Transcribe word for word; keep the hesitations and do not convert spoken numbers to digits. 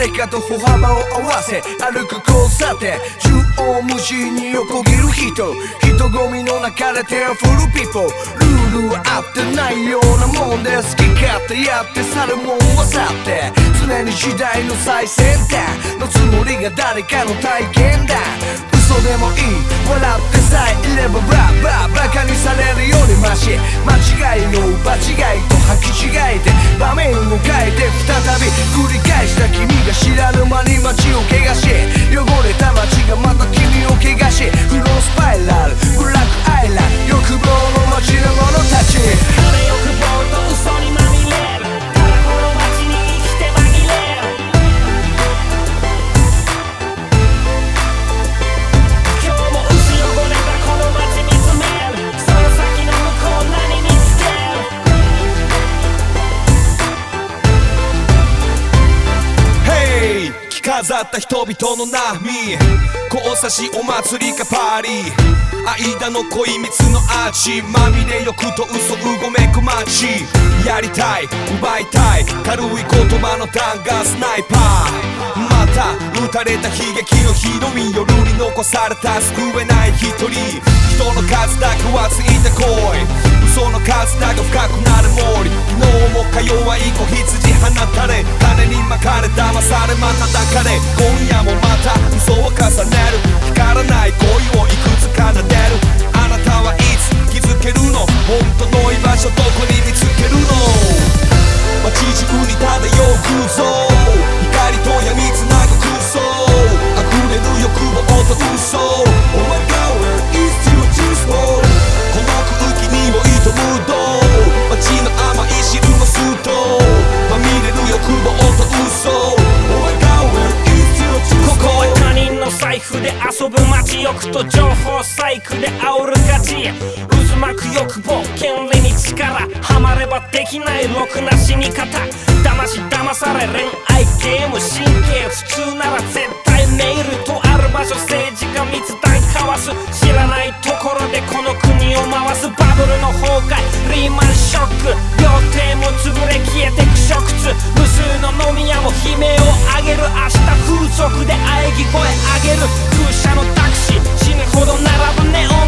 誰かと歩幅を合わせ歩く交差点、縦横無尽に横切る人、人混みの中で手を振る people。 ルールは合ってないようなもんで、好き勝手やって去るもんは去って、常に時代の最先端のつもりが誰かの体験だ。嘘でもいい、笑ってさえいればバーバーバカにされるよりマシ。間違いの場違いと履き違えて場面を変えて再び繰り返した君が知らぬ間に街を汚し、汚れた街がまた君を汚し、フロースパイラルブラックアイランド、欲望の街の者たち、 金欲望と嘘にまみれる、ただこの街に生きて紛れる。今日も薄汚れたこの街見つめる、その先の向こう何見つける。 Hey! 着飾った人々の波、交差しお祭りかパーリー、間の恋蜜のアーチ、まみれ欲と嘘うごめく街、やりたい奪いたい軽い言葉の弾丸スナイパー、また撃たれた悲劇のヒロイン、夜に残された救えない一人、人の数だけはついてこい、嘘の数だけ深くなる森、昨日もか弱い子羊放たれ、金に巻かれ騙されまた抱かれ、今夜もまた嘘を重ねる、光らない恋をいくつ奏でる、あなたはいつ気づけるの、本当の居場所どこに見つけるの、街中に漂う空想、光と闇つなぐ空想、溢れる欲望と嘘、 Oh my god where is you just for、 この空気にも糸ムード、街の甘い汁のスート、まみれる欲望と嘘、 Oh my god where is you just for、 ここは他人の財布で遊ぶ街、欲と情報細工で煽るガチ、渦巻く欲望権利に力、ハマればできないろくな死に方、騙し騙され恋愛ゲーム神経、普通なら絶対メールとある場所、政治家密談交わす、知らないところでこの国を回す、バブルの崩壊リーマンショック、料亭も潰れ消えてく食通、無数の飲み屋も悲鳴を上げる、明日風俗で喘ぎ声上げる、空車のタクシー死ぬほど並ぶネオン